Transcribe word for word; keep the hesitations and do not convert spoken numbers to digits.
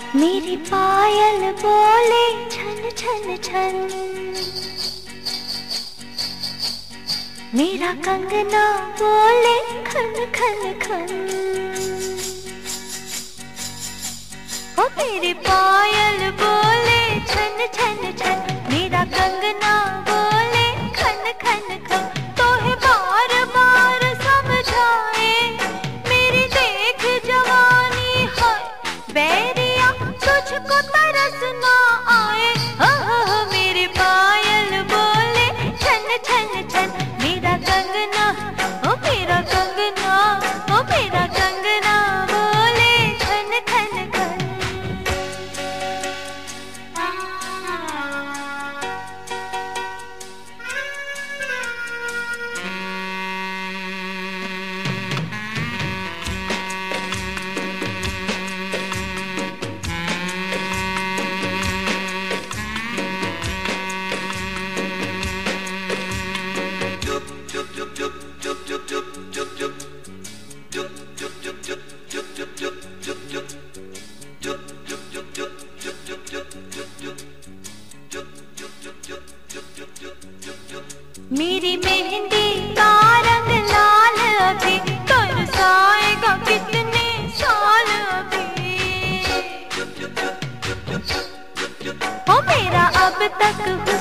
मेरी पायल बोले छन छन छन, मेरा कंगना बोले खन खन खन। ओ मेरी पायल बोले छन छन छन, मेरा कंगना बोले खन खन खन। तो है बार बार समझाए मेरी देख जवानी है बैरिया, तुझको तरस ना आए। हो हो हो मेरी पायल बोले छन छन छन, मेरा कंगना ओ मेरा कंगना ओ मेरा कंगना बोले खन खन खन। मेरी मेहंदी का रंग लाल अभी तरसाएगा कितने साल अभी। ओ मेरा अब तक